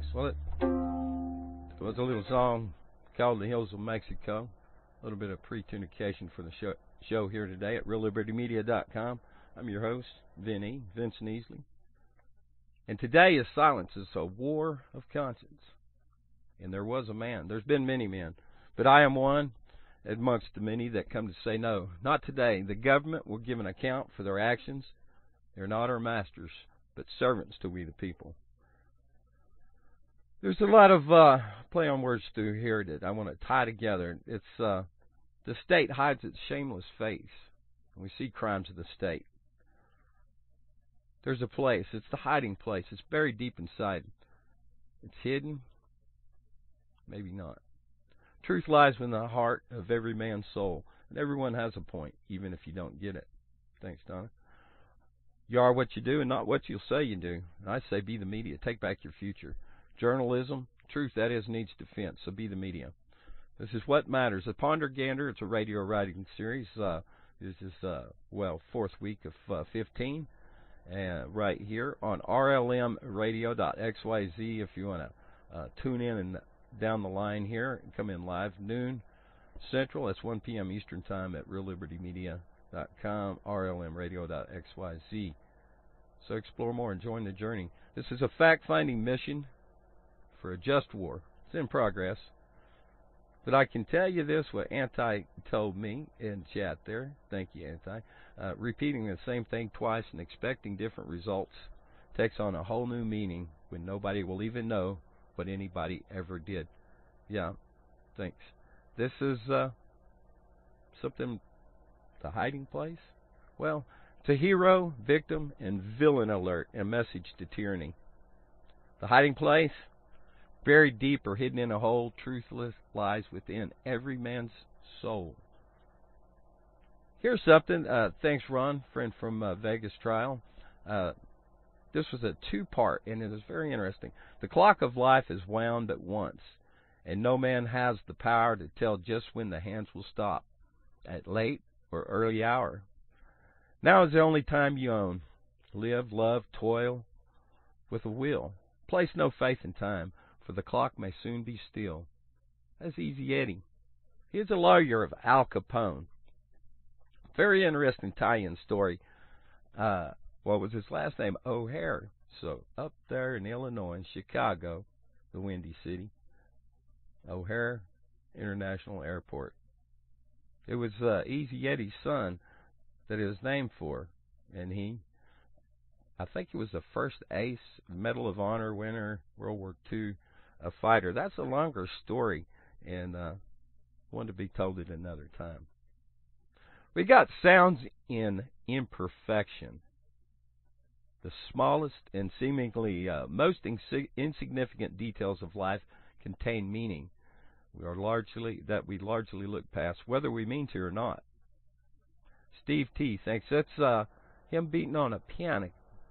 Well, it was a little song called The Hills of Mexico. A little bit of pre-tunication for the show here today at RealLibertyMedia.com. I'm your host, Vincent Easley. And today is Silence is a War of Conscience. And there was a man. There's been many men. But I am one amongst the many that come to say no. Not today. The government will give an account for their actions. They're not our masters, but servants to we the people. There's a lot of play on words through here that I want to tie together. It's the state hides its shameless face. We see crimes of the state. There's a place. It's the hiding place. It's buried deep inside. It's hidden. Maybe not. Truth lies in the heart of every man's soul. And everyone has a point, even if you don't get it. Thanks, Donna. You are what you do and not what you'll say you do. And I say be the media. Take back your future. Journalism, truth, that is, needs defense. So be the media. This is what matters. The Ponder Gander, it's a radio writing series. This is, fourth week of 15. Right here on rlmradio.xyz if you want to tune in and down the line here and come in live noon Central. That's 1 p.m. Eastern Time at reallibertymedia.com, rlmradio.xyz. So explore more and join the journey. This is a fact-finding mission for a just war. It's in progress. But I can tell you this, what Anti told me in chat there. Thank you, Anti. Repeating the same thing twice and expecting different results takes on a whole new meaning when nobody will even know what anybody ever did. Yeah, thanks. This is something, the hiding place? Well, it's a hero, victim, and villain alert, and message to tyranny. The hiding place, buried deep or hidden in a hole, truthless lies within every man's soul. Here's something. Thanks, Ron, friend from Vegas Trial. This was a two-part, and it is very interesting. The clock of life is wound but once, and no man has the power to tell just when the hands will stop, at late or early hour. Now is the only time you own. Live, love, toil with a will. Place no faith in time, for the clock may soon be still. That's Easy Eddie. He is a lawyer of Al Capone. Very interesting tie-in story. What was his last name? O'Hare. So up there in Illinois, Chicago, the Windy City, O'Hare International Airport. It was Easy Eddie's son that it was named for, and I think he was the first ace, Medal of Honor winner, World War II fighter. That's a longer story, and one to be told at another time. We got sounds in imperfection. The smallest and seemingly most insignificant details of life contain meaning. We largely look past, whether we mean to or not. Steve T thinks that's him beating on a piano.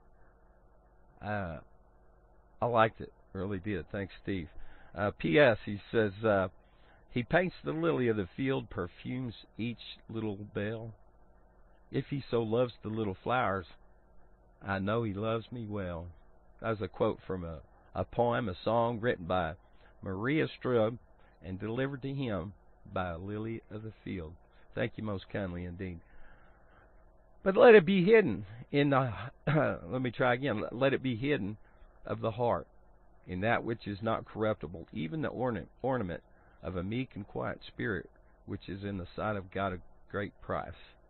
I liked it, really did. Thanks, Steve. P.S. He says he paints the lily of the field, perfumes each little bell. If he so loves the little flowers, I know he loves me well. That was a quote from a poem, a song written by Maria Strub and delivered to him by a lily of the field. Thank you most kindly indeed. But let it be hidden in the, let me try again, let it be hidden of the heart, in that which is not corruptible, even the ornament of a meek and quiet spirit, which is in the sight of God a great price.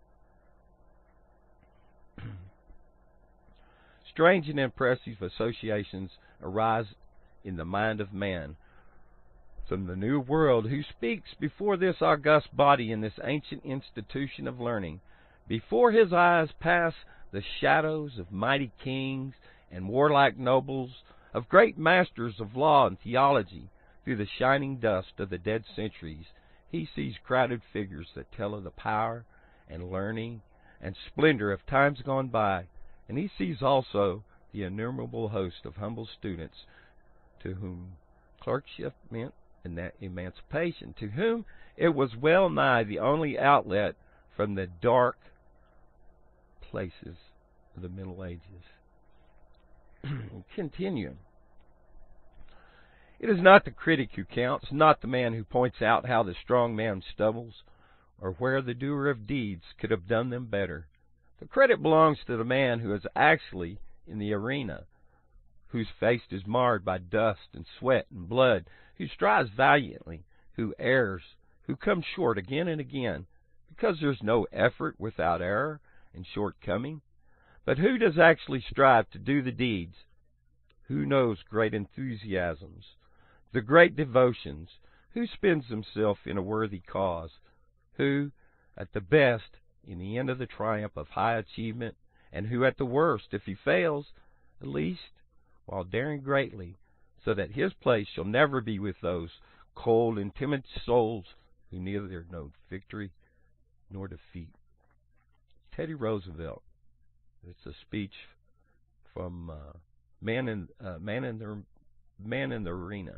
Strange and impressive associations arise in the mind of man from the new world, who speaks before this august body in this ancient institution of learning. Before his eyes pass the shadows of mighty kings and warlike nobles, of great masters of law and theology. Through the shining dust of the dead centuries, he sees crowded figures that tell of the power and learning and splendor of times gone by, and he sees also the innumerable host of humble students to whom clerkship meant emancipation, to whom it was well nigh the only outlet from the dark places of the Middle Ages. Continuing. It is not the critic who counts, not the man who points out how the strong man stumbles, or where the doer of deeds could have done them better. The credit belongs to the man who is actually in the arena, whose face is marred by dust and sweat and blood, who strives valiantly, who errs, who comes short again and again, because there's no effort without error and shortcoming. But who does actually strive to do the deeds? Who knows great enthusiasms, the great devotions? Who spends himself in a worthy cause? Who, at the best, in the end of the triumph of high achievement, and who at the worst, if he fails, at least, while daring greatly, so that his place shall never be with those cold and timid souls who neither know victory nor defeat. Teddy Roosevelt. It's a speech from Man in the Arena.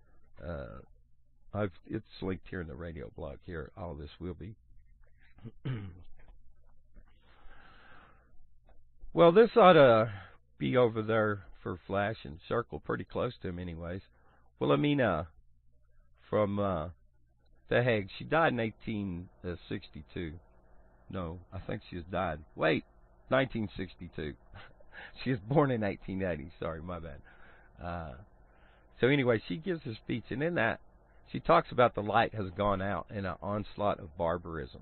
It's linked here in the radio blog. Here, all this will be. Well, this ought to be over there for Flash and Circle, pretty close to him, anyways. Wilhelmina from The Hague. She died in 1862. No, I think she has died. Wait, 1962. She was born in 1880. Sorry, my bad. So anyway, she gives a speech, and in that, she talks about the light has gone out in an onslaught of barbarism.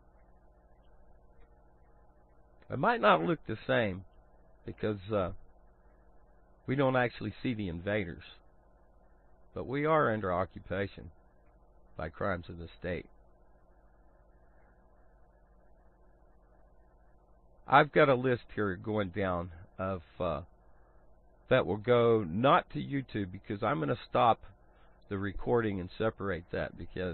It might not look the same because we don't actually see the invaders, but we are under occupation by crimes of the state. I've got a list here going down of that will go not to YouTube, because I'm going to stop the recording and separate that, because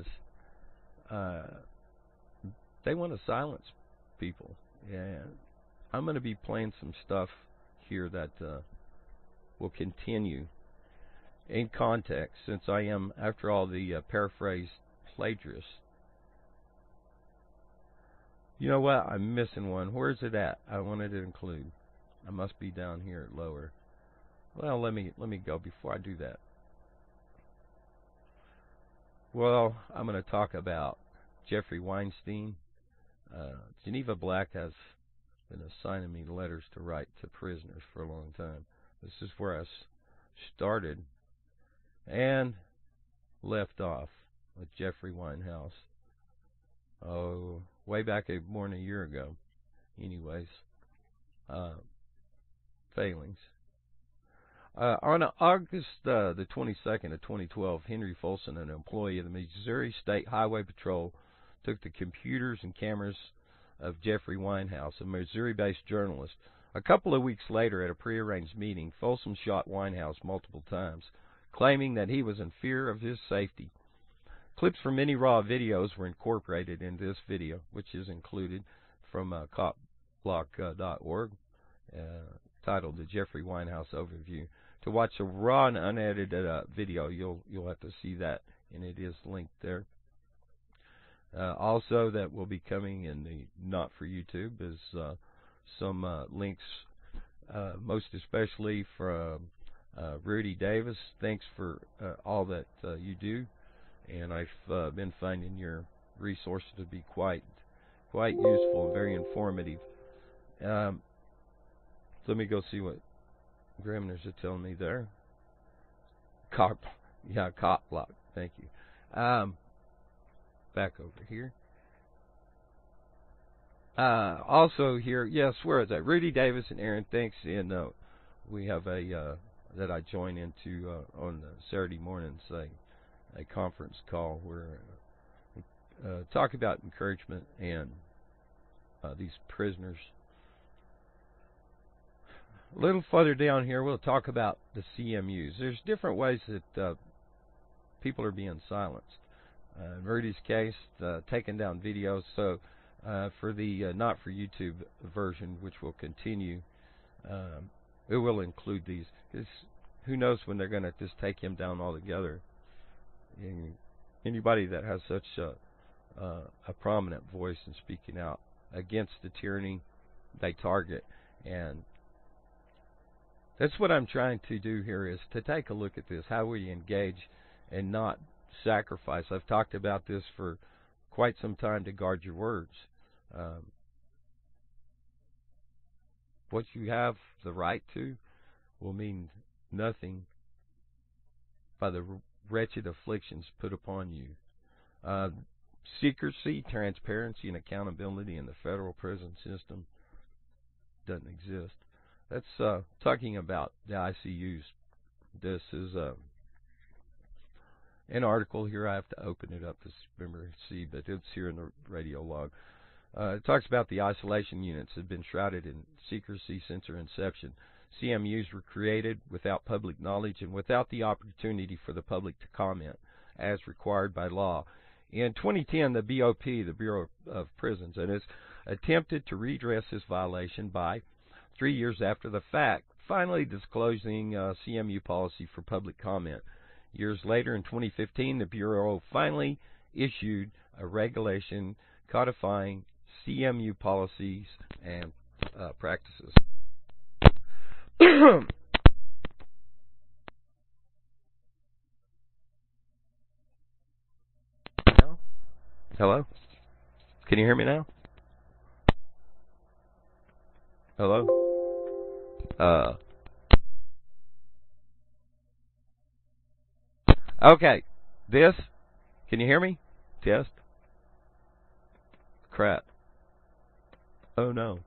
they want to silence people. And I'm going to be playing some stuff here that will continue in context, since I am, after all, the paraphrased plagiarist. You know what? I'm missing one. Where is it at? I wanted to include. I must be down here lower. Well, let me go before I do that. Well, I'm going to talk about Jeffrey Weinstein. Geneva Black has been assigning me letters to write to prisoners for a long time. This is where I started and left off with Jeffrey Winehouse. Oh, way back more than a year ago. Anyways, failings. On August the 22nd of 2012, Henry Folsom, an employee of the Missouri State Highway Patrol, took the computers and cameras of Jeffrey Winehouse, a Missouri-based journalist. A couple of weeks later, at a prearranged meeting, Folsom shot Winehouse multiple times, claiming that he was in fear of his safety. Clips from many raw videos were incorporated in this video, which is included from copblock.org, titled The Jeffrey Winehouse Overview. To watch a raw and unedited video, you'll have to see that, and it is linked there. Also, that will be coming in the Not For YouTube is some links, most especially from Rudy Davis. Thanks for all that you do, and I've been finding your resources to be quite useful, very informative. Let me go see what Gremners are telling me there. Cop block. Thank you. Back over here. Also here, yes, where is that? Rudy Davis and Aaron, thanks. And we have a that I join into on Saturday mornings, a conference call where we talk about encouragement and these prisoners. A little further down here, we'll talk about the CMUs. There's different ways that people are being silenced. In Rudy's case, taking down videos. So for the Not For YouTube version, which will continue, it will include these. Because who knows when they're going to just take him down altogether. And anybody that has such a prominent voice in speaking out against the tyranny they target. And That's what I'm trying to do here, is to take a look at this, how we engage and not sacrifice. I've talked about this for quite some time, to guard your words. Um, what you have the right to will mean nothing by the wretched afflictions put upon you. Uh, Secrecy, transparency, and accountability in the federal prison system doesn't exist. That's talking about the ICUs. This is an article here. I have to open it up to remember see, but it's here in the radio log. It talks about the isolation units have been shrouded in secrecy since their inception. CMUs were created without public knowledge and without the opportunity for the public to comment, as required by law. In 2010, the BOP, the Bureau of Prisons, and has attempted to redress this violation by, 3 years after the fact, finally disclosing CMU policy for public comment. Years later, in 2015, the Bureau finally issued a regulation codifying CMU policies and practices. Hello? Can you hear me now? Hello? Okay. This? Can you hear me? Test? Crap. Oh no.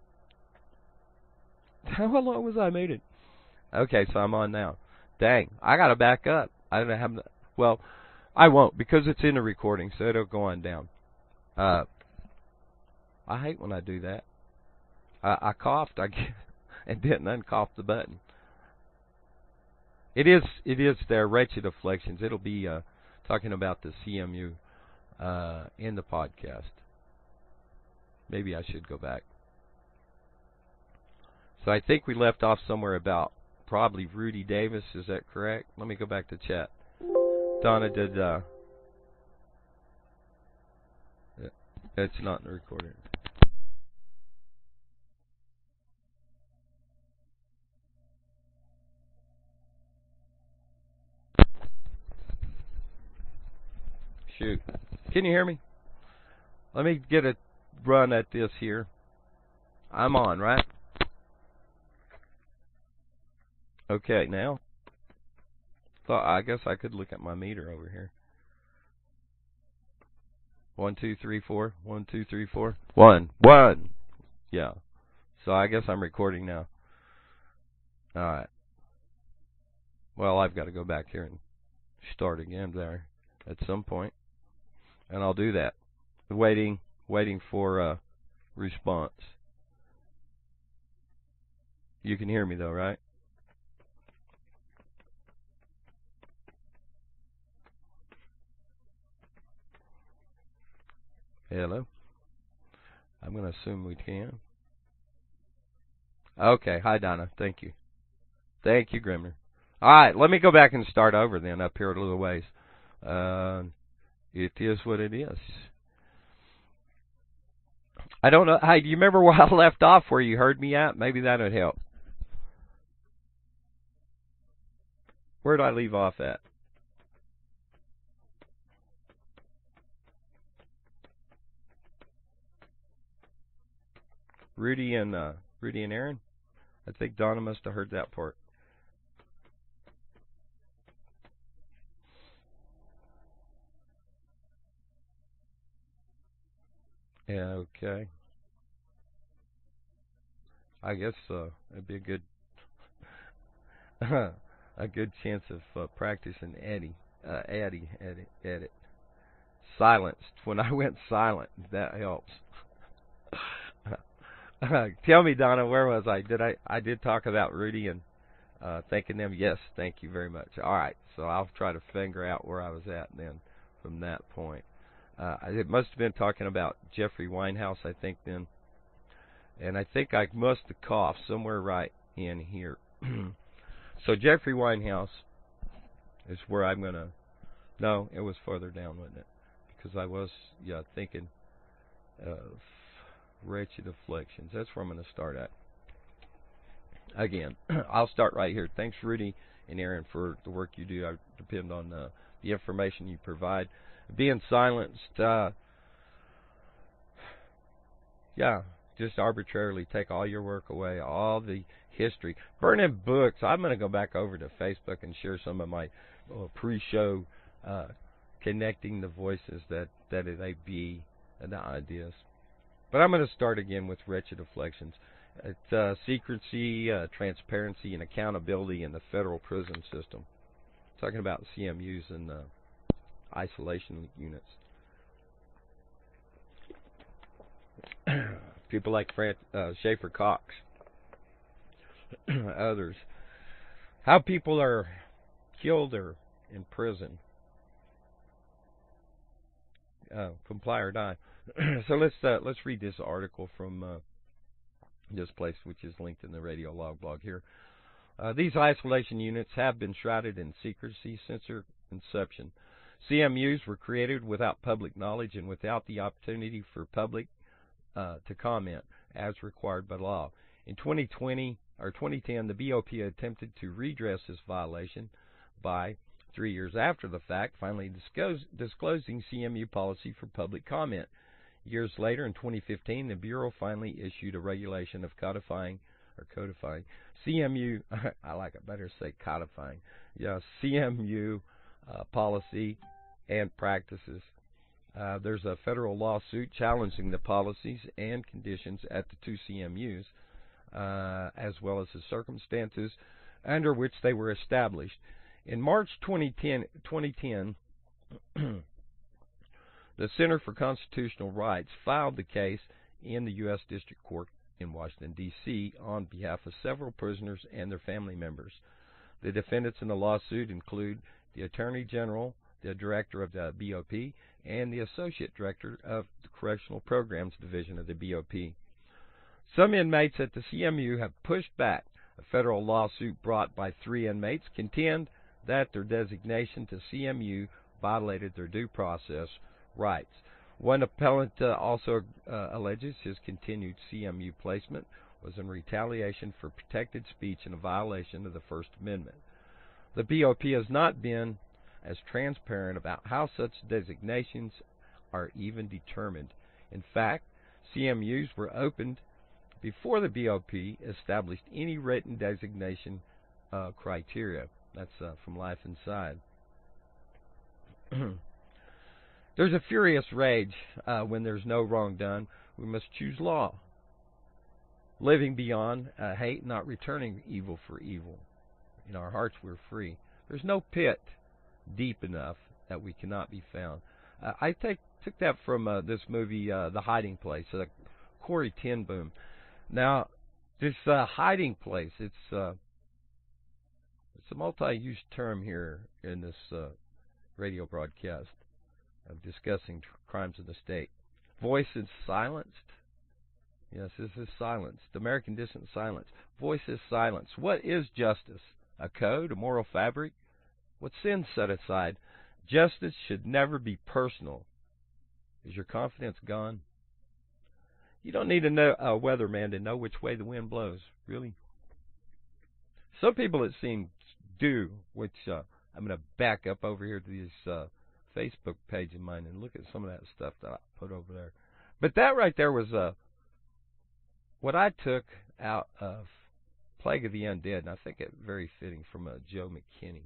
How long was I muted? Okay, so I'm on now. Dang, I gotta back up. I don't have. Well, I won't, because it's in the recording, so it'll go on down. I hate when I do that. I coughed, and didn't uncough the button. It is their wretched afflictions. It'll be talking about the CMU in the podcast. Maybe I should go back. So I think we left off somewhere about probably Rudy Davis. Is that correct? Let me go back to chat. Donna did. It's not in the recording. Shoot. Can you hear me? Let me get a run at this here. I'm on, right? Okay, now. Thought I guess I could look at my meter over here. 1, 2, 3, 4. 1, 2, 3, 4. 1. 1. Yeah. So I guess I'm recording now. Alright. Well, I've got to go back here and start again there at some point. And I'll do that. Waiting for a response. You can hear me though, right? Hello? I'm going to assume we can. Okay. Hi, Donna. Thank you. Thank you, Grimner. All right. Let me go back and start over then up here a little ways. It is what it is. I don't know. Hey, do you remember where I left off, where you heard me at? Maybe that would help. Where did I leave off at? Rudy and Aaron? I think Donna must have heard that part. Yeah, okay. I guess it'd be a good a good chance of practicing edit. Silenced. When I went silent, that helps. Tell me, Donna, where was I? I did talk about Rudy and thanking them. Yes, thank you very much. All right, so I'll try to figure out where I was at then from that point. It must have been talking about Jeffrey Winehouse, I think, then. And I think I must have coughed somewhere right in here. So Jeffrey Winehouse is where I'm going to... No, it was further down, wasn't it? Because I was, thinking of wretched afflictions. That's where I'm going to start at. again, I'll start right here. Thanks, Rudy and Aaron, for the work you do. I depend on the information you provide. Being silenced, yeah, just arbitrarily take all your work away, all the history. Burning books. I'm going to go back over to Facebook and share some of my pre-show connecting the voices that they be and the ideas. But I'm going to start again with wretched afflictions. It's secrecy, transparency, and accountability in the federal prison system. Talking about CMUs and isolation units. People like Schaefer Cox, others. How people are killed or in prison. Comply or die. So let's read this article from this place, which is linked in the radio log blog here. These isolation units have been shrouded in secrecy since their inception. CMUs were created without public knowledge and without the opportunity for public to comment as required by law. In 2010, the BOP attempted to redress this violation by, 3 years after the fact, finally disclosing CMU policy for public comment. Years later, in 2015, the Bureau finally issued a regulation of codifying CMU. I like it better to say codifying. Yeah, CMU policy and practices. There's a federal lawsuit challenging the policies and conditions at the two CMUs, as well as the circumstances under which they were established. In March 2010 the Center for Constitutional Rights filed the case in the U.S. District Court in Washington, D.C. on behalf of several prisoners and their family members. The defendants in the lawsuit include the Attorney General, the Director of the BOP, and the Associate Director of the Correctional Programs Division of the BOP. Some inmates at the CMU have pushed back. A federal lawsuit brought by 3 inmates contend that their designation to CMU violated their due process rights. One appellant also alleges his continued CMU placement was in retaliation for protected speech and a violation of the First Amendment. The BOP has not been as transparent about how such designations are even determined. In fact, CMUs were opened before the BOP established any written designation criteria. That's from Life Inside. There's a furious rage when there's no wrong done. We must choose law. Living beyond hate, not returning evil for evil. In our hearts we're free. There's no pit deep enough that we cannot be found. I took that from this movie, The Hiding Place, Corey ten Boom. Now, this hiding place, it's a multi-use term here in this radio broadcast of discussing crimes of the state. Voice is silenced. Yes, this is silenced. American distant silence. Voice is silenced. What is justice? A code? A moral fabric? What sin set aside? Justice should never be personal. Is your confidence gone? You don't need to know a weatherman to know which way the wind blows. Really? Some people, it seems, do, which I'm going to back up over here to this Facebook page of mine and look at some of that stuff that I put over there. But that right there was what I took out of Plague of the Undead, and I think it very fitting from Joe McKinney.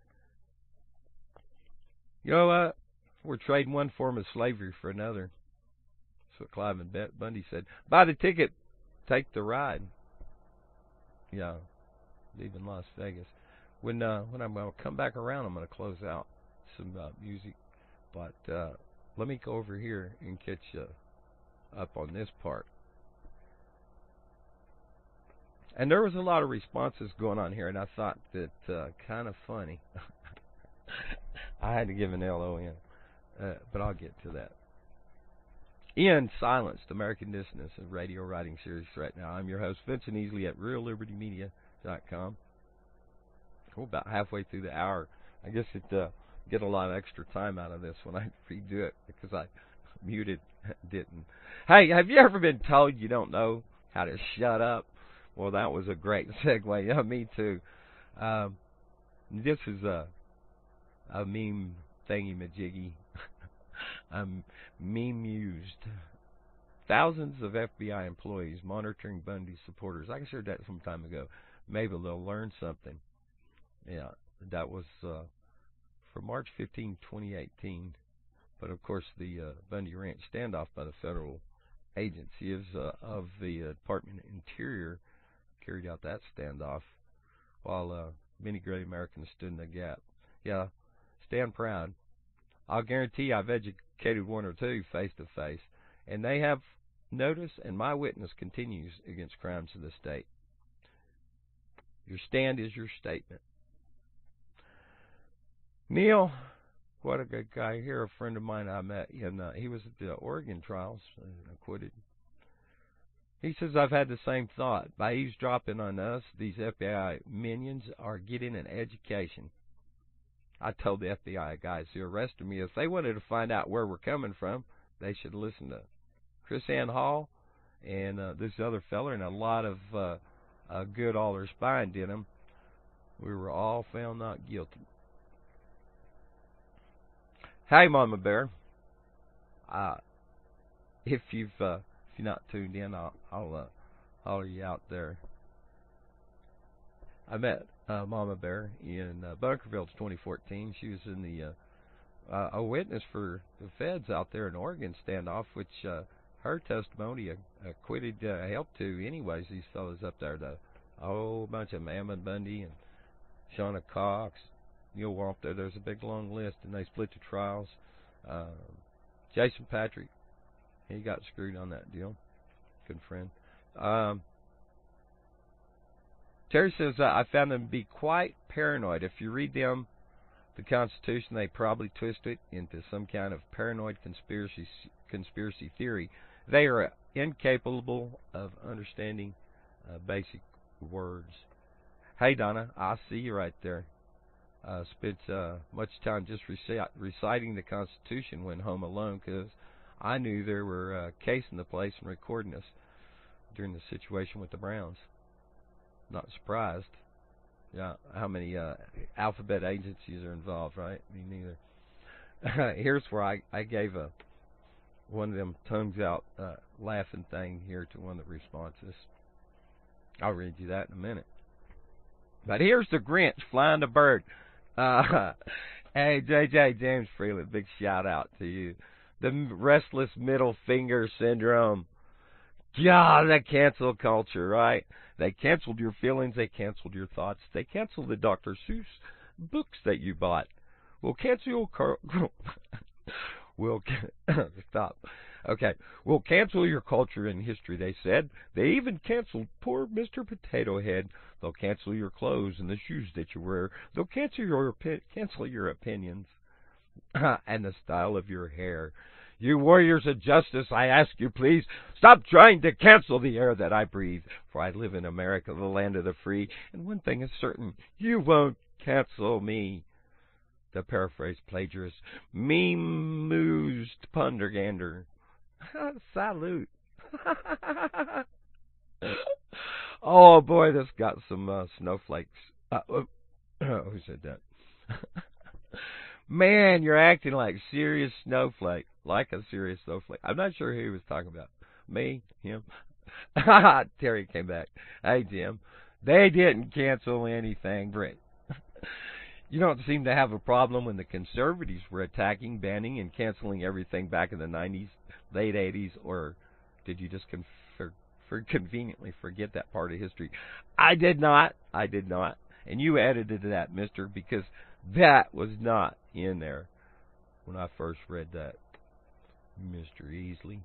You know what? We're trading one form of slavery for another. That's what Clive and Bundy said. Buy the ticket, take the ride. Yeah, leaving Las Vegas. When I'm going to come back around, I'm going to close out some music. But let me go over here and catch you up on this part. And there was a lot of responses going on here, and I thought that kind of funny. I had to give an LON, but I'll get to that. Ian Silenced, American Dissonance, a radio writing series right now. I'm your host, Vincent Easley at RealLibertyMedia.com. We're about halfway through the hour. I guess it get a lot of extra time out of this when I redo it because I muted didn't. Hey, have you ever been told you don't know how to shut up? Well, that was a great segue. Yeah, me too. Um, this is a meme thingy majiggy. I'm meme used. Thousands of FBI employees monitoring Bundy supporters. I shared that some time ago. Maybe they'll learn something. Yeah, that was for March 15, 2018. But of course, the Bundy Ranch standoff by the federal agencies of the Department of Interior carried out that standoff, while many great Americans stood in the gap. Yeah, stand proud. I'll guarantee I've educated one or two face to face, and they have noticed, and my witness continues against crimes of the state. Your stand is your statement. Neil, what a good guy here. A friend of mine I met, and he was at the Oregon trials, acquitted. He says, I've had the same thought. By eavesdropping on us, these FBI minions are getting an education. I told the FBI guys who arrested me if they wanted to find out where we're coming from, they should listen to Chris Ann Hall and this other feller, and a lot of good all their spine did them. We were all found not guilty. Hey, Mama Bear. If you're not tuned in, I'll holler you out there. I met Mama Bear in Bunkerville 2014. She was in the a witness for the feds out there in Oregon standoff, which her testimony acquitted helped to anyways these fellas up there. A whole bunch of them, Ammon Bundy and Shauna Cox, Neil Walter. There's a big long list, and they split the trials. Jason Patrick, he got screwed on that deal. Good friend. Terry says, I found them to be quite paranoid. If you read them, the Constitution, they probably twist it into some kind of paranoid conspiracy theory. They are incapable of understanding basic words. Hey, Donna, I see you right there. Spent much time just reciting the Constitution when home alone because I knew there were casing the place and recording us during the situation with the Browns. Not surprised. Yeah, how many alphabet agencies are involved, right? Me neither. Here's where I gave one of them tongues out laughing thing here to one of the responses. I'll read you that in a minute. But here's the Grinch flying the bird. Hey, J.J. James Freeland, big shout out to you. The restless middle finger syndrome. God, that cancel culture, right? They canceled your feelings. They canceled your thoughts. They canceled the Dr. Seuss books that you bought. We'll cancel your... Stop. Okay. We'll cancel your culture and history, they said. They even canceled poor Mr. Potato Head. They'll cancel your clothes and the shoes that you wear. They'll cancel your opinions and the style of your hair. You warriors of justice, I ask you, please, stop trying to cancel the air that I breathe, for I live in America, the land of the free, and one thing is certain, you won't cancel me. The paraphrase plagiarist, meme-moosed pundergander. Salute. Oh, boy, this got some snowflakes. Who said that? Man, you're acting like serious snowflake. Like a serious snowflake. I'm not sure who he was talking about. Me? Him? Terry came back. Hey, Jim. They didn't cancel anything, Brent. You don't seem to have a problem when the conservatives were attacking, banning, and canceling everything back in the 90s, late 80s, or did you just conveniently forget that part of history? I did not. I did not. And you edited that, mister, because that was not in there when I first read that. Mr. Easley.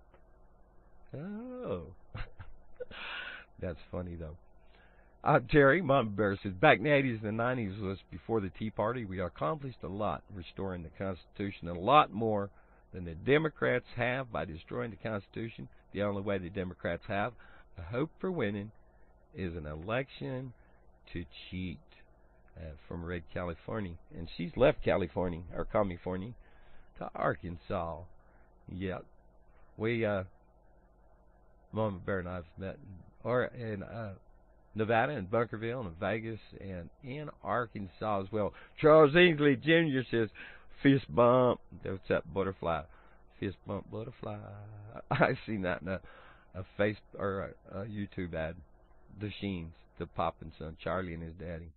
Oh. That's funny, though. Terry, Mama Bear says, back in the 80s and the 90s was before the Tea Party. We accomplished a lot restoring the Constitution, and a lot more than the Democrats have by destroying the Constitution. The only way the Democrats have a hope for winning is an election to cheat. From Red, California. And she's left California, or California, to Arkansas. Yeah. We, Mama Bear and I have met and or in Nevada and Bunkerville and Vegas and in Arkansas as well. Charles Ainsley Jr. says, fist bump. That's that butterfly. Fist bump butterfly. I seen that in a face or a YouTube ad. The Sheens, the Poppin' son, Charlie and his daddy.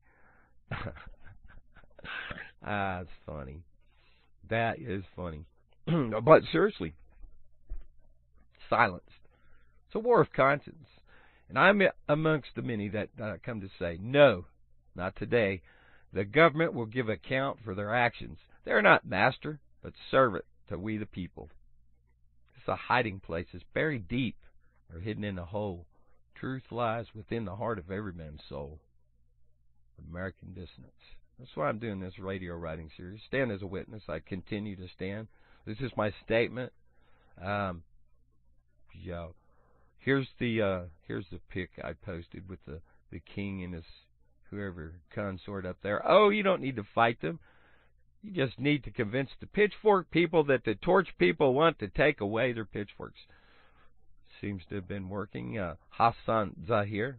That's funny. That is funny. But seriously, silenced. It's a war of conscience. And I'm amongst the many that come to say, no, not today. The government will give account for their actions. They're not master, but servant to we the people. It's a hiding place. It's buried deep or hidden in a hole. Truth lies within the heart of every man's soul. American Dissonance. That's why I'm doing this radio writing series. Stand as a witness. I continue to stand. This is my statement. Yeah. Here's the pic I posted with the king and his whoever consort up there. Oh, you don't need to fight them. You just need to convince the pitchfork people that the torch people want to take away their pitchforks. Seems to have been working. Hassan Zahir.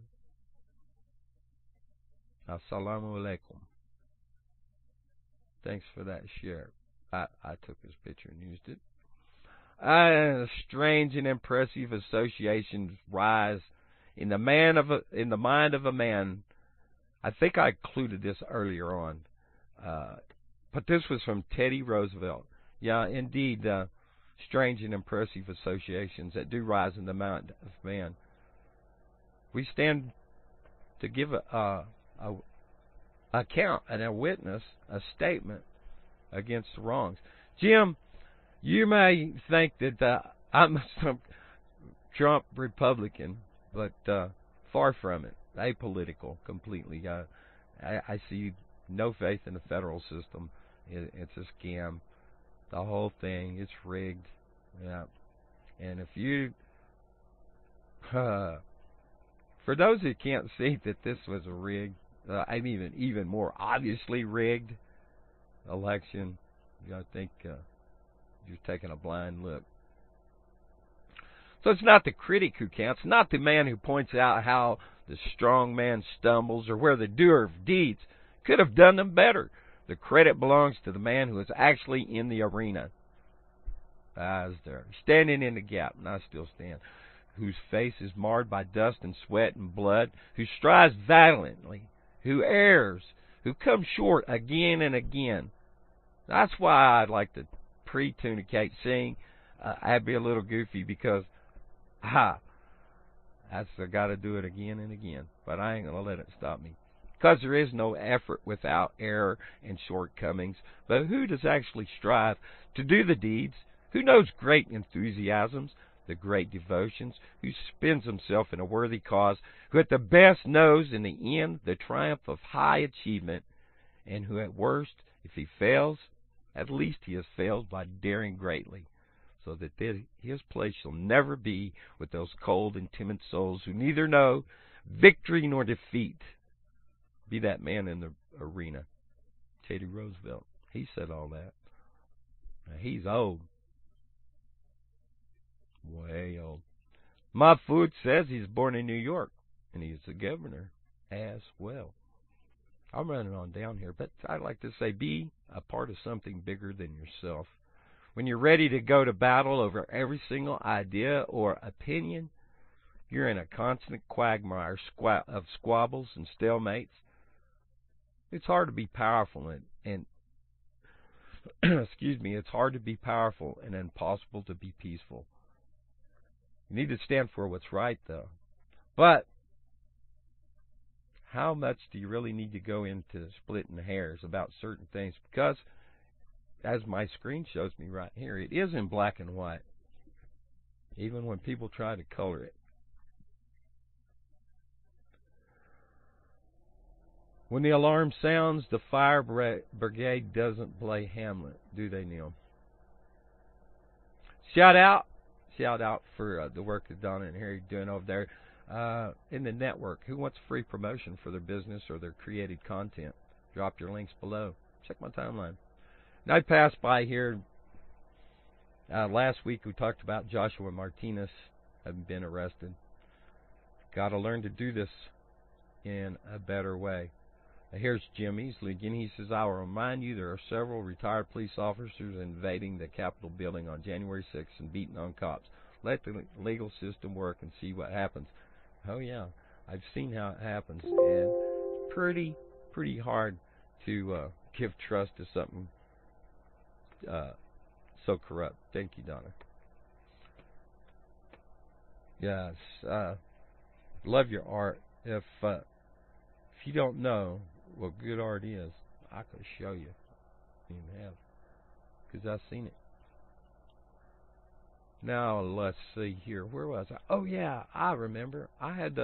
Assalamu alaikum. Thanks for that share. I took his picture and used it. Strange and impressive associations rise in the mind of a man. I think I included this earlier on, but this was from Teddy Roosevelt. Yeah, indeed, strange and impressive associations that do rise in the mind of man. We stand to give a account and a witness, a statement against the wrongs. Jim, you may think that I'm some Trump Republican, but far from it. Apolitical completely. I see no faith in the federal system. It's a scam. The whole thing, it's rigged. Yeah. And if you, for those who can't see that this was a rigged, even more obviously rigged election, I think you're taking a blind look. So it's not the critic who counts, not the man who points out how the strong man stumbles or where the doer of deeds could have done them better. The credit belongs to the man who is actually in the arena. I was there, standing in the gap, and I still stand, whose face is marred by dust and sweat and blood, who strives valiantly, who errs, who comes short again and again. That's why I'd like to pre-tunicate, sing. I'd be a little goofy because, I got to do it again and again. But I ain't going to let it stop me. Because there is no effort without error and shortcomings. But who does actually strive to do the deeds? Who knows great enthusiasms, the great devotions? Who spends himself in a worthy cause? Who at the best knows in the end the triumph of high achievement? And who at worst, if he fails, at least he has failed by daring greatly, so that his place shall never be with those cold and timid souls who neither know victory nor defeat. Be that man in the arena. Teddy Roosevelt. He said all that. Now, he's old. Way old. Mahfoud says he's born in New York, and he's the governor as well. I'm running on down here, but I'd like to say be a part of something bigger than yourself. When you're ready to go to battle over every single idea or opinion, you're in a constant quagmire of squabbles and stalemates. It's hard to be powerful and excuse me, it's hard to be powerful and impossible to be peaceful. You need to stand for what's right, though. But how much do you really need to go into splitting hairs about certain things? Because, as my screen shows me right here, it is in black and white, even when people try to color it. When the alarm sounds, the fire brigade doesn't play Hamlet, do they, Neil? Shout out for the work that Donna and Harry are doing over there in the network. Who wants free promotion for their business or their created content? Drop your links below. Check my timeline. And I passed by here last week. We talked about Joshua Martinez having been arrested. Got to learn to do this in a better way. Here's Jim Easley again. He says, I will remind you there are several retired police officers invading the Capitol building on January 6th and beating on cops. Let the legal system work and see what happens. Oh, yeah. I've seen how it happens. And pretty hard to give trust to something so corrupt. Thank you, Donna. Yes. Love your art. If you don't know what good art is, I could show you. You have, because I've seen it. Now let's see here. Where was I? Oh yeah, I remember. I had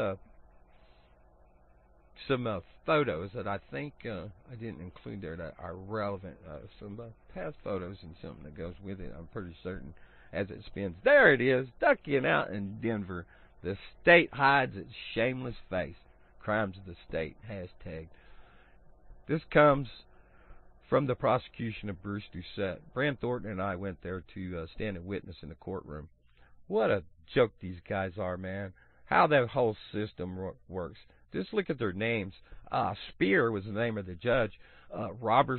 some photos that I think I didn't include there that are relevant. Some past photos and something that goes with it. I'm pretty certain. As it spins, there it is, ducking out in Denver. The state hides its shameless face. Crimes of the state. Hashtag. This comes from the prosecution of Bruce Doucette. Bram Thornton and I went there to stand and witness in the courtroom. What a joke these guys are, man. How that whole system works. Just look at their names. Spear was the name of the judge. Robert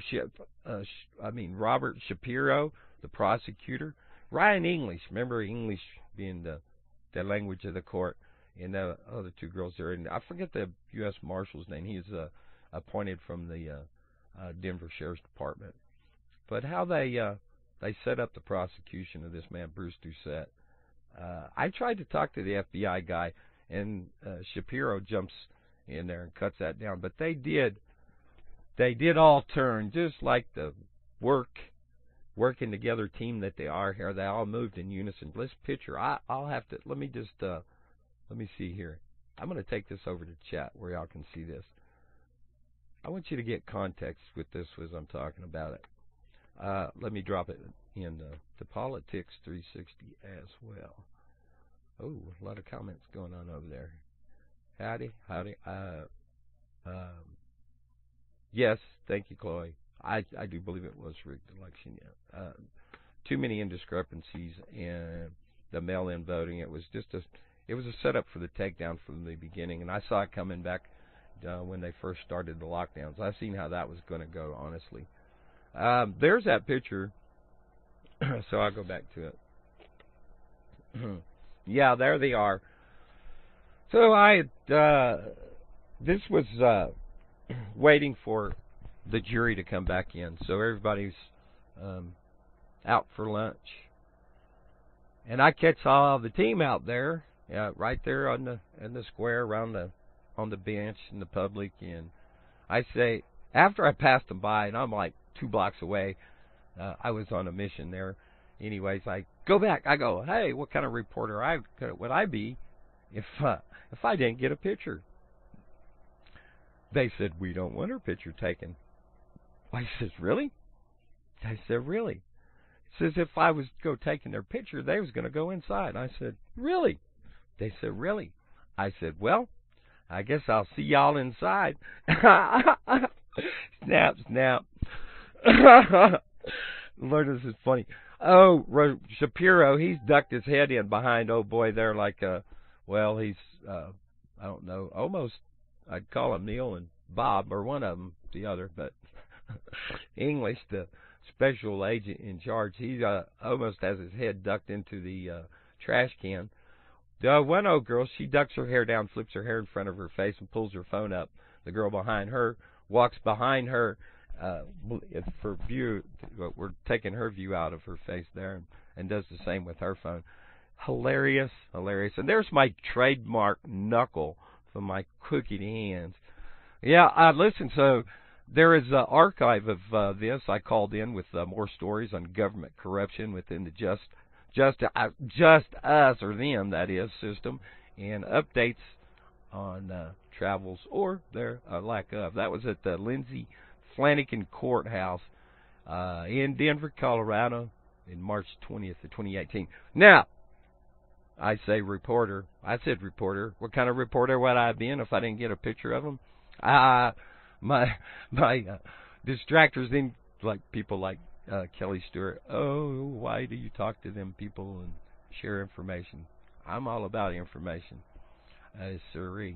Shapiro, the prosecutor. Ryan English, remember English being the language of the court, and the other two girls there. And I forget the U.S. Marshal's name. He is appointed from the Denver Sheriff's Department. But how they set up the prosecution of this man, Bruce Doucette. I tried to talk to the FBI guy, and Shapiro jumps in there and cuts that down. But they did all turn, just like the working together team that they are here. They all moved in unison. This picture, I'll have to, let me see here. I'm going to take this over to chat where y'all can see this. I want you to get context with this as I'm talking about it. Let me drop it in to Politics 360 as well. Oh, a lot of comments going on over there. Howdy. Yes, thank you, Chloe. I do believe it was rigged election. Yeah. Too many indiscrepancies in the mail-in voting. It was a setup for the takedown from the beginning, and I saw it coming back when they first started the lockdowns. I've seen how that was going to go, honestly. There's that picture. So I'll go back to it. Yeah, there they are. So this was waiting for the jury to come back in. So everybody's out for lunch. And I catch all the team out there, right there in the square around on the bench in the public. And I say, after I passed them by, and I'm like 2 blocks away, I was on a mission there. Anyways, I go back. I go, hey, what kind of reporter would I be if I didn't get a picture? They said, we don't want our picture taken. I says, really? I said, really? It says, if I was to go taking their picture, they was going to go inside. I said, really? They said, really? I said, well, I guess I'll see y'all inside. Snap, snap. Lord, this is funny. Oh, Shapiro, he's ducked his head in behind old boy there like, well, he's, I don't know, almost, I'd call him Neil and Bob, or one of them, the other, but English, the special agent in charge, he almost has his head ducked into the trash can. The one old girl, she ducks her hair down, flips her hair in front of her face, and pulls her phone up. The girl behind her walks behind her for view. We're taking her view out of her face there, and does the same with her phone. Hilarious, hilarious. And there's my trademark knuckle from my crooked hands. Yeah, listen, so there is an archive of this. I called in with more stories on government corruption within the just us, or them, that is, system, and updates on travels or their lack of. That was at the Lindsay Flanagan Courthouse in Denver, Colorado, in March 20th of 2018. Now, I say reporter. I said reporter. What kind of reporter would I have been if I didn't get a picture of them? My distractors then, like people like Kelly Stewart. Oh, why do you talk to them people and share information? I'm all about information. Sorry.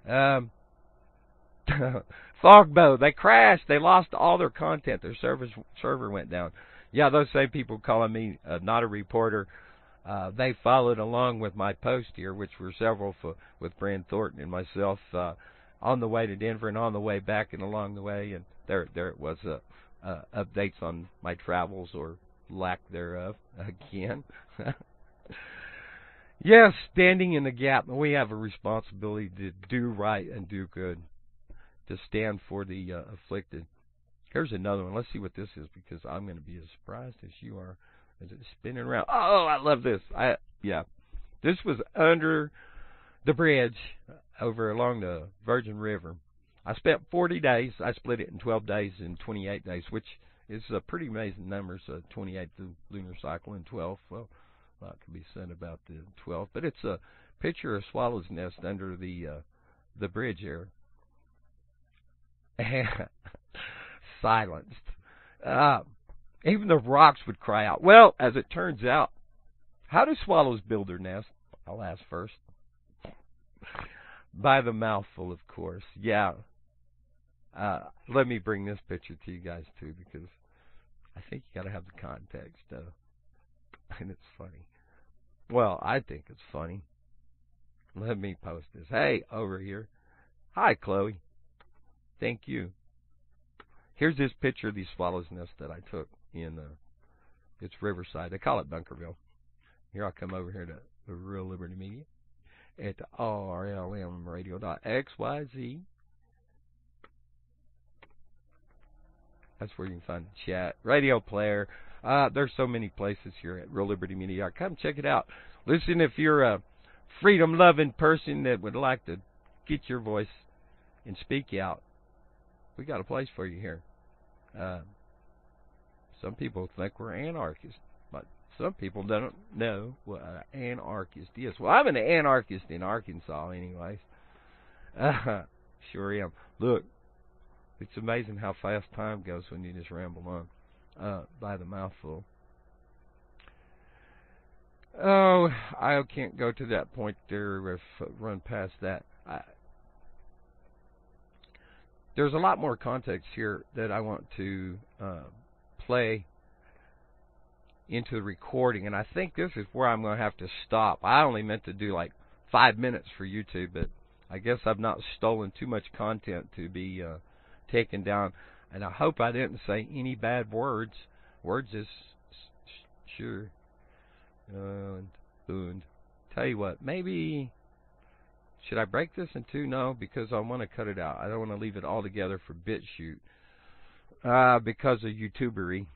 Fogbow, they crashed. They lost all their content. Their server went down. Yeah, those same people calling me not a reporter. They followed along with my post here, which were several with Brand Thornton and myself on the way to Denver and on the way back and along the way. And there it was, updates on my travels or lack thereof again. Yes, standing in the gap. We have a responsibility to do right and do good, to stand for the afflicted. Here's another one. Let's see what this is, because I'm going to be as surprised as you are as it's spinning around. Oh, I love this. Yeah, this was under the bridge over along the Virgin River. I spent 40 days. I split it in 12 days and 28 days, which is a pretty amazing numbers. 28 the lunar cycle and 12. Well, a lot can be said about the 12, but it's a picture of swallow's nest under the bridge here. Silenced. Even the rocks would cry out. Well, as it turns out, how do swallows build their nest? I'll ask first. By the mouthful, of course. Yeah. Let me bring this picture to you guys, too, because I think you got to have the context. And it's funny. Well, I think it's funny. Let me post this. Hey, over here. Hi, Chloe. Thank you. Here's this picture of these swallows' nest that I took in it's Riverside. They call it Bunkerville. Here I come over here to the Real Liberty Media at the rlmradio.xyz. That's where you can find the chat, radio player. There's so many places here at Real Liberty Media. Come check it out. Listen, if you're a freedom-loving person that would like to get your voice and speak out, we got a place for you here. Some people think we're anarchists, but some people don't know what an anarchist is. Well, I'm an anarchist in Arkansas anyways. Sure am. Look, it's amazing how fast time goes when you just ramble on by the mouthful. Oh, I can't go to that point there if run past that. There's a lot more context here that I want to play into the recording, and I think this is where I'm going to have to stop. I only meant to do like 5 minutes for YouTube, but I guess I've not stolen too much content to be taken down, and I hope I didn't say any bad words. Words is sure. And tell you what, maybe should I break this in two? No, because I want to cut it out. I don't want to leave it all together for BitChute because of YouTubery.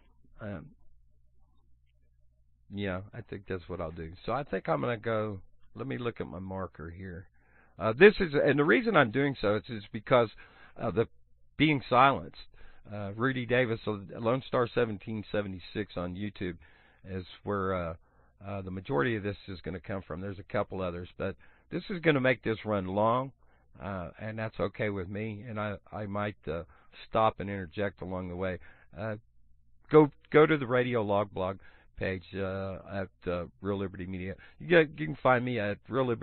Yeah, I think that's what I'll do. So I think I'm going to go. Let me look at my marker here. This is, and the reason I'm doing so is because the being silenced. Rudy Davis, Lone Star 1776 on YouTube is where the majority of this is going to come from. There's a couple others, but this is going to make this run long, and that's okay with me. And I might stop and interject along the way. Go to the Radio Log blog page at Real Liberty Media. You can find me at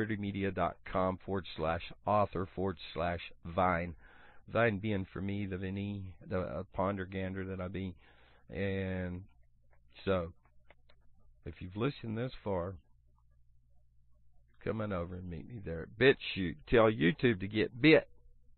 reallibertymedia.com/author/Vine. Vine being for me the Vinny, the ponder gander that I be. And so, if you've listened this far, come on over and meet me there at BitChute. Tell YouTube to get bit.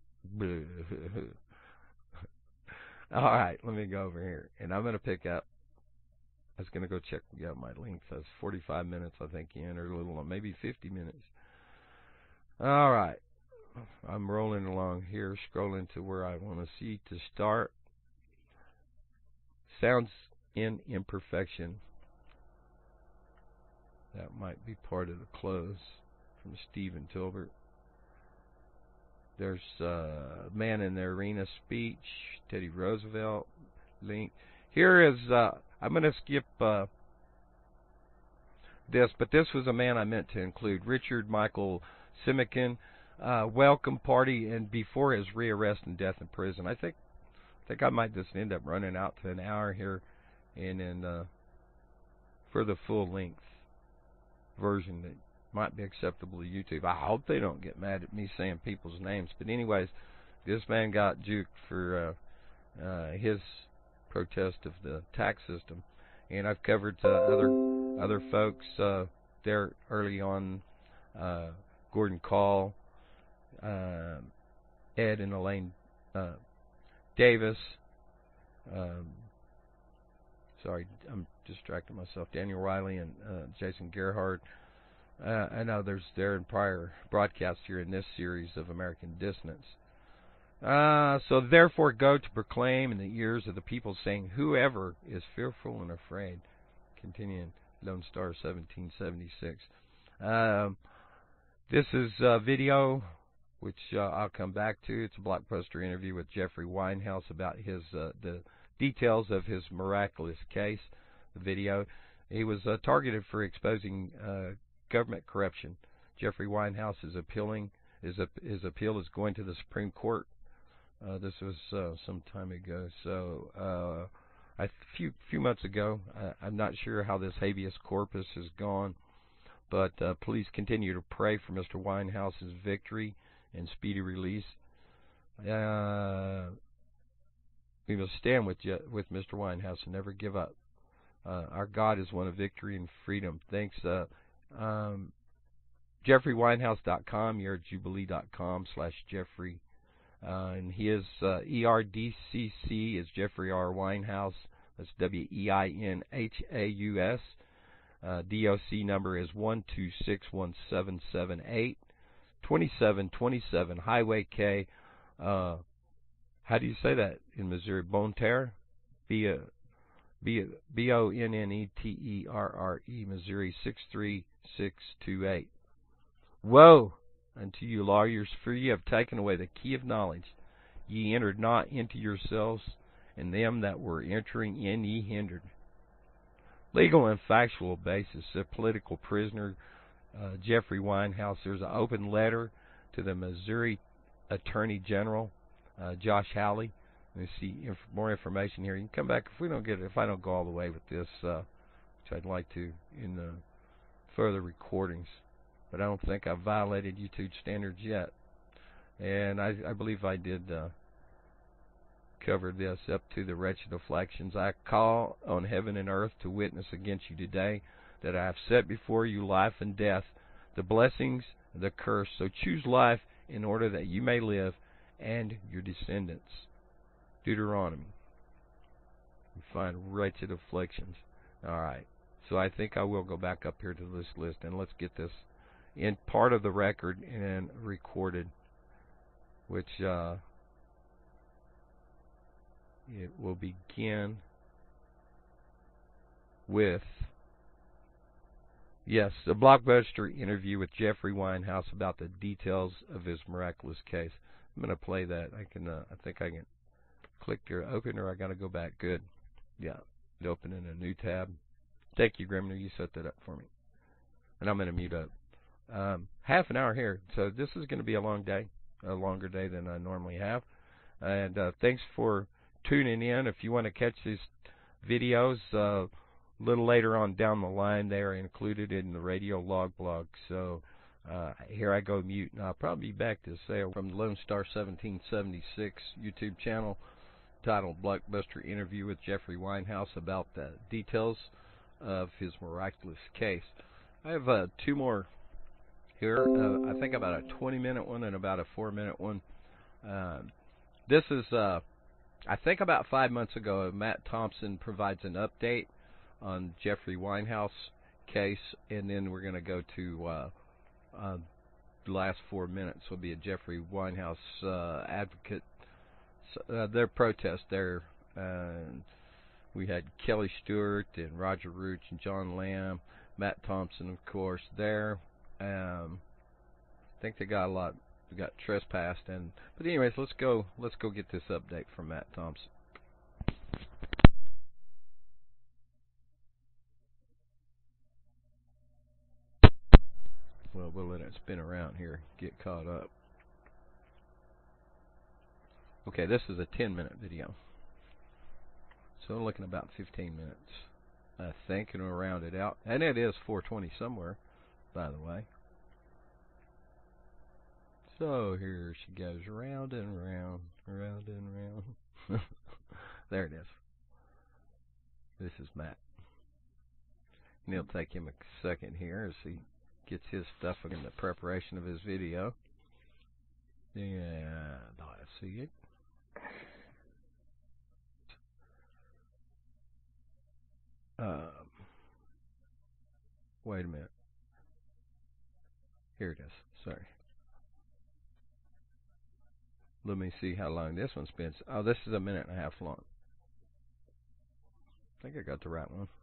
All right, let me go over here. And I'm going to pick up. I was going to go check out my length. That's 45 minutes, I think, in, or a little, maybe 50 minutes. All right. I'm rolling along here, scrolling to where I want to see to start. Sounds in imperfection. That might be part of the close from Stephen Tilbert. There's Man in the Arena speech, Teddy Roosevelt link. Here is, I'm going to skip this, but this was a man I meant to include, Richard Michael Simakin. Welcome party, and before his rearrest and death in prison. I think I might just end up running out to an hour here, and then for the full length version that might be acceptable to YouTube. I hope they don't get mad at me saying people's names. But anyways, this man got juked for his protest of the tax system, and I've covered other folks there early on. Gordon Call, Ed and Elaine Davis. Sorry, I'm distracting myself. Daniel Riley and Jason Gerhardt, and others there in prior broadcasts here in this series of American Dissonance. So therefore go to proclaim in the ears of the people, saying, whoever is fearful and afraid. Continuing, Lone Star 1776. This is a video which I'll come back to. It's a blockbuster interview with Jeffrey Winehouse about his the details of his miraculous case. The video. He was targeted for exposing government corruption. Jeffrey Winehouse is appealing. His appeal is going to the Supreme Court. This was some time ago. So a few months ago. I'm not sure how this habeas corpus has gone, but please continue to pray for Mr. Winehouse's victory and speedy release. We must stand with Mr. Winehouse and never give up. Our God is one of victory and freedom. Thanks. JeffreyWinehouse.com, YourJubilee.com/Jeffrey. And his ERDCC is Jeffrey R. Winehouse. That's WEINHAUS. DOC number is 1261778. 2727 Highway K. How do you say that in Missouri? Bonterre? BONNETERRE, Missouri 63628. Woe unto you, lawyers, for ye have taken away the key of knowledge. Ye entered not into yourselves, and them that were entering in ye hindered. Legal and factual basis. A political prisoner, Jeffrey Winehouse. There's an open letter to the Missouri Attorney General, Josh Hawley. Let's see more information here. You can come back if I don't go all the way with this, which I'd like to in the further recordings. But I don't think I've violated YouTube standards yet. And I believe I did cover this up to the wretched afflictions. I call on heaven and earth to witness against you today that I have set before you life and death, the blessings, the curse. So choose life in order that you may live and your descendants. Deuteronomy. You find wretched afflictions. All right. So I think I will go back up here to this list, and let's get this in part of the record and recorded, which it will begin with, yes, a blockbuster interview with Jeffrey Winehouse about the details of his miraculous case. I'm going to play that. I think I can click here, open, or I got to go back. Good. Yeah. Open in a new tab. Thank you, Grimner. You set that up for me. And I'm going to mute up. Half an hour here. So this is going to be a long day, a longer day than I normally have. And thanks for tuning in. If you want to catch these videos a little later on down the line, they are included in the radio log blog. So here I go mute, and I'll probably be back to say from the Lone Star 1776 YouTube channel titled Blockbuster Interview with Jeffrey Winehouse about the details of his miraculous case. I have two more here. I think about a 20-minute one and about a 4-minute one. This is, I think about 5 months ago, Matt Thompson provides an update on Jeffrey Winehouse case, and then we're going to go to the last 4 minutes will be a Jeffrey Winehouse advocate. Their protest there. We had Kelly Stewart and Roger Root and John Lamb, Matt Thompson, of course, there. I think they got a lot. We got trespassed, but anyways, let's go get this update from Matt Thompson. Well, we'll let it spin around here, get caught up. Okay, this is a 10-minute video. So I'm looking about 15 minutes, I think, and we'll round it out. And it is 4:20 somewhere, by the way. So here she goes, round and round, round and round. There it is. This is Matt. And it'll take him a second here as he gets his stuff in the preparation of his video. Yeah, I see it. Wait a minute. Here it is. Sorry. Let me see how long this one spends. Oh, this is 1.5 minutes long. I think I got the right one.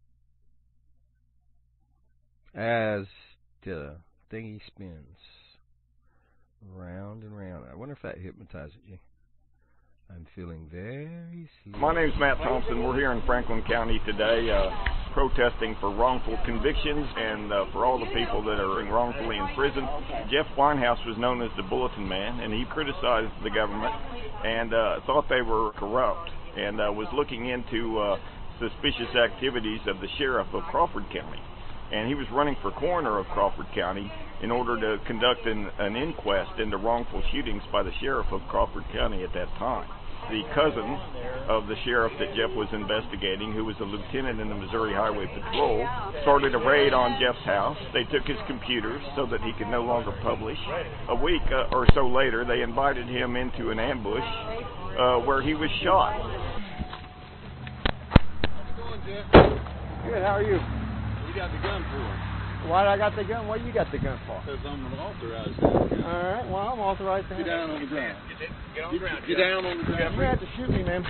As the thingy spins round and round. I wonder if that hypnotizes you. I'm feeling very sleepy. My name's Matt Thompson. We're here in Franklin County today protesting for wrongful convictions and for all the people that are wrongfully in prison. Jeff Winehouse was known as the Bulletin Man, and he criticized the government and thought they were corrupt and was looking into suspicious activities of the sheriff of Crawford County. And he was running for coroner of Crawford County in order to conduct an inquest into wrongful shootings by the sheriff of Crawford County at that time. The cousin of the sheriff that Jeff was investigating, who was a lieutenant in the Missouri Highway Patrol, started a raid on Jeff's house. They took his computers so that he could no longer publish. A week or so later, they invited him into an ambush where he was shot. How's it going, Jeff? Good, how are you? You got the gun for? Why I got the gun? What you got the gun for? Because I'm authorized. All right, well, I'm authorized to have Get down on the ground. Get on the ground. Get down on the ground. You're going to have to shoot me, man.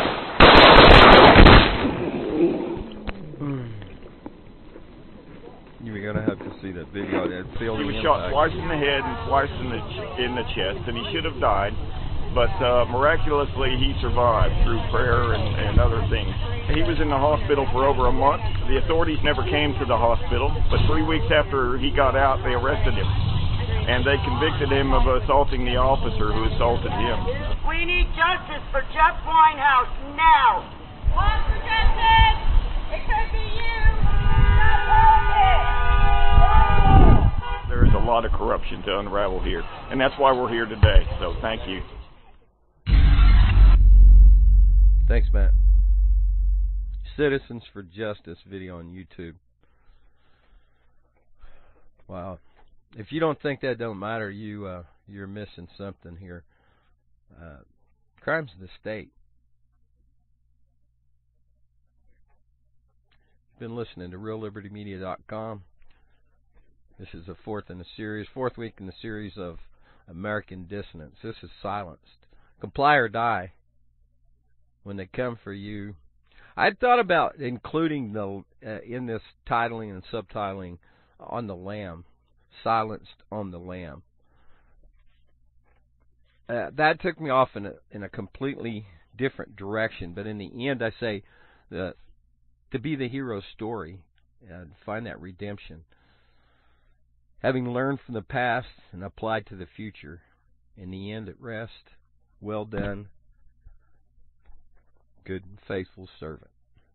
You're going to have to see that video. He was shot twice in the head and twice in the chest, and he should have died. But miraculously, he survived through prayer and other things. He was in the hospital for over a month. The authorities never came to the hospital, but 3 weeks after he got out, they arrested him. And they convicted him of assaulting the officer who assaulted him. We need justice for Jeff Winehouse now. One for justice. It could be you. There is a lot of corruption to unravel here, and that's why we're here today. So thank you. Thanks, Matt. Citizens for Justice video on YouTube. Wow. If you don't think that don't matter, you're missing something here. Crimes of the state. Been listening to RealLibertyMedia.com. This is the fourth week in the series of American Dissonance. This is Silenced. Comply or die. When they come for you. I thought about including in this titling and subtitling on the Lamb, Silenced on the Lamb. That took me off in a completely different direction, but in the end I say to be the hero's story and find that redemption. Having learned from the past and applied to the future, in the end at rest, well done, good and faithful servant.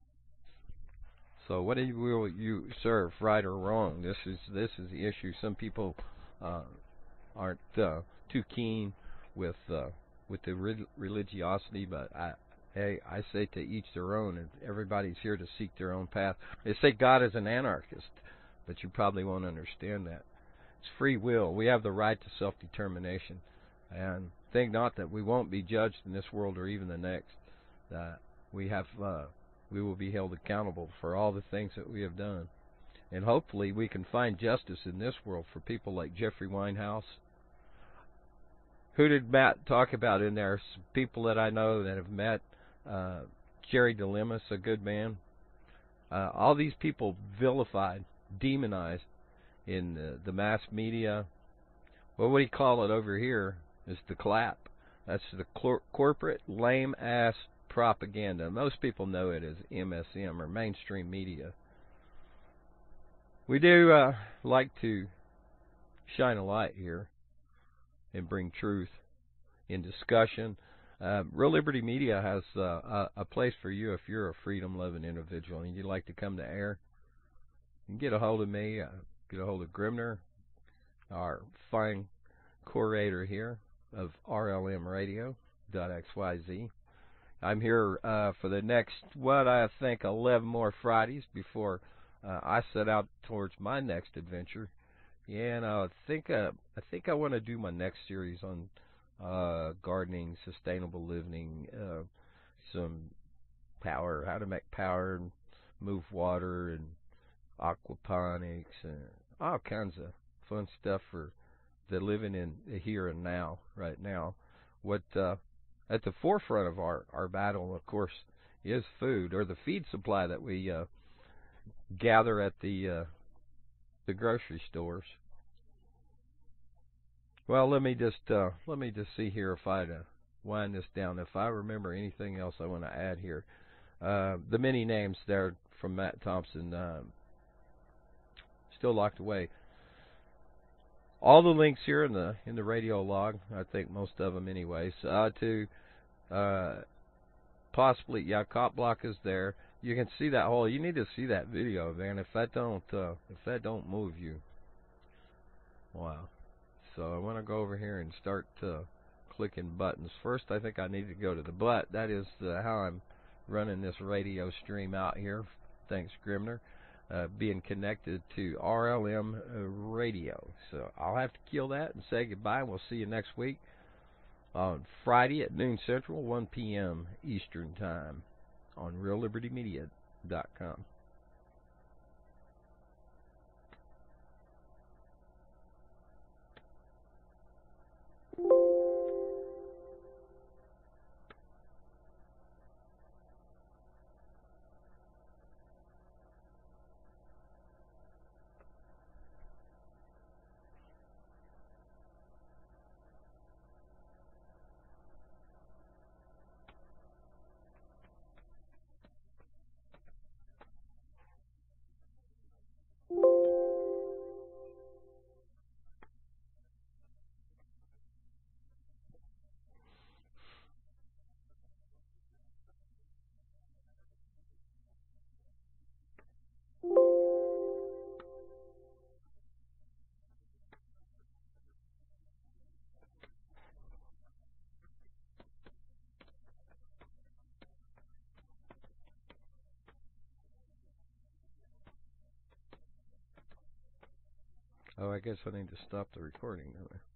So what will you serve, right or wrong? This is the issue. Some people aren't too keen with the religiosity, but I say to each their own, and everybody's here to seek their own path. They say God is an anarchist, but you probably won't understand that. It's free will. We have the right to self-determination, and think not that we won't be judged in this world or even the next. That we will be held accountable for all the things that we have done, and hopefully we can find justice in this world for people like Jeffrey Winehouse. Who did Matt talk about in there? Some people that I know that have met. Jerry DeLemus, a good man. All these people vilified, demonized in the mass media. Well, what do you call it over here is the clap. That's the corporate lame-ass propaganda. Most people know it as MSM or mainstream media. We do like to shine a light here and bring truth in discussion. Real Liberty Media has a place for you if you're a freedom-loving individual and you'd like to come to air. You can get a hold of me, get a hold of Grimner, our fine curator here of RLMradio.xyz. I'm here for the next, I think 11 more Fridays before I set out towards my next adventure. Yeah, and I think I want to do my next series on gardening, sustainable living, some power, how to make power and move water, and aquaponics, and all kinds of fun stuff for the living in the here and now, right now. What at the forefront of our battle, of course, is food, or the feed supply that we gather at the grocery stores. Well, let me just see here if I wind this down. If I remember anything else I want to add here, the many names there from Matt Thompson, still locked away. All the links here in the radio log, I think most of them anyways, to possibly, Cop Block is there. You can see that whole. You need to see that video, man. If that don't move you, wow. So I want to go over here and start clicking buttons. First, I think I need to go to the butt. That is how I'm running this radio stream out here. Thanks, Grimner. Being connected to RLM Radio. So I'll have to kill that and say goodbye. We'll see you next week on Friday at noon Central, 1 p.m. Eastern Time on RealLibertyMedia.com. Oh, I guess I need to stop the recording, don't I?